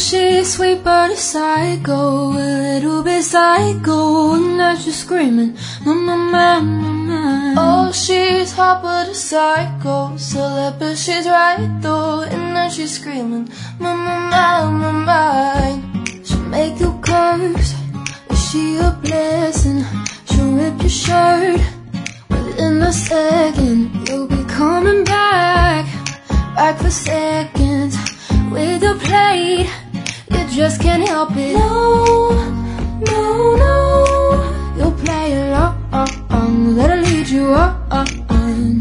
she's sweet but a psycho, a little bit psycho, and now she's screaming, mama, mama, mama. Oh, she's hot but a psycho, celeb but she's right though, and now she's screaming, mama, mama, mine. She'll make you curse, is she a blessing? She'll rip your shirt within a second. You'll be coming back for seconds with your plate. You just can't help it. No, no, no. You'll play along, let her lead you on.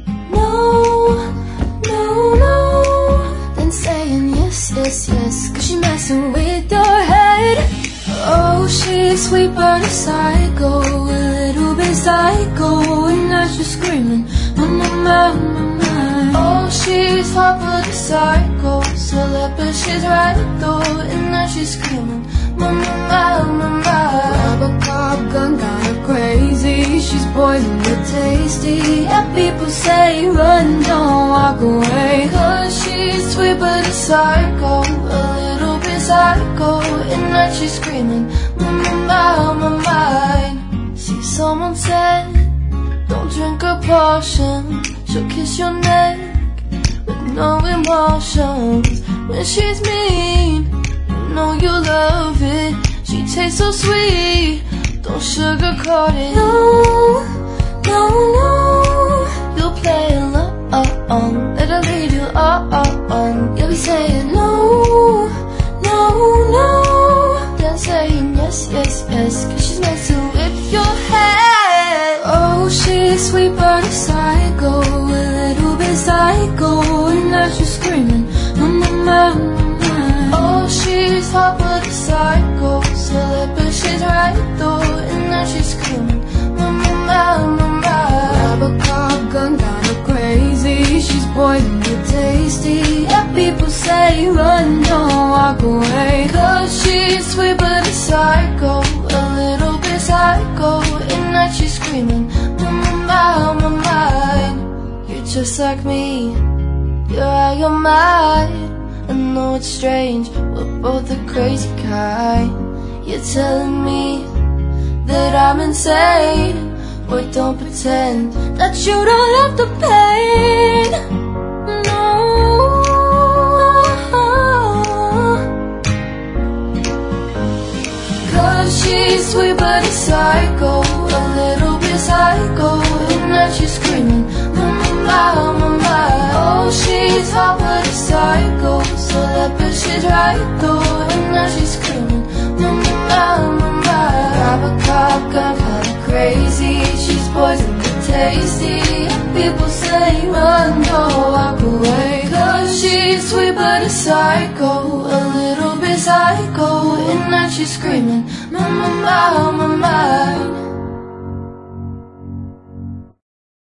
No, no, no. Then saying yes, yes, yes, 'cause she messing with your head. Oh, she's sweet but a psycho, a little bit psycho, and now she's screaming, mama, mama, mama. Oh, she's hot but a psycho, celeb but she's right though, and now she's screaming, mama, mama, mama. Grab a cop gun, got her crazy, she's boiling but tasty. Yeah, people say run, don't walk away, 'Cause she's sweet but a psycho, a little bit psycho, and now she's screaming, mama, mama, mine. See, someone said, don't drink her potion, she'll kiss your neck with no emotions. When she's mean, you know you love it. She tastes so sweet, don't sugarcoat it. no, no, no. You'll play along, let her lead you on. You'll be saying no, no, no, then saying yes, yes, yes, 'cause she's meant to whip your head. Oh, she's sweet but a psycho, a little bit psycho, and now she's screaming, mama, mama, mama. Oh, she's hot but a psycho, celeb but she's right though, and now she's screaming, mama, mama, mama. Grab a cop gun, got her crazy, she's boiling but tasty. Yeah, people say run, don't walk away, 'Cause she's sweet but a psycho, a little bit psycho, and now she's screaming, mama, mama, mine. You're just like me, you're out your mind. I know it's strange, we're both the crazy kind. You're telling me that I'm insane, boy, don't pretend that you don't love the pain. No. 'Cause she's sweet but a psycho, a little bit psycho, and now she's screaming, mama, mama, mama. Oh, she's hot but a psycho, celeb but she's right though, and now she's screaming, mama, mama, mama. Grab a cop gun, got her crazy, she's poison but tasty. People say run, don't walk away, 'Cause she's sweet but a psycho, a little bit psycho, and now she's screaming, mama, mama, mine.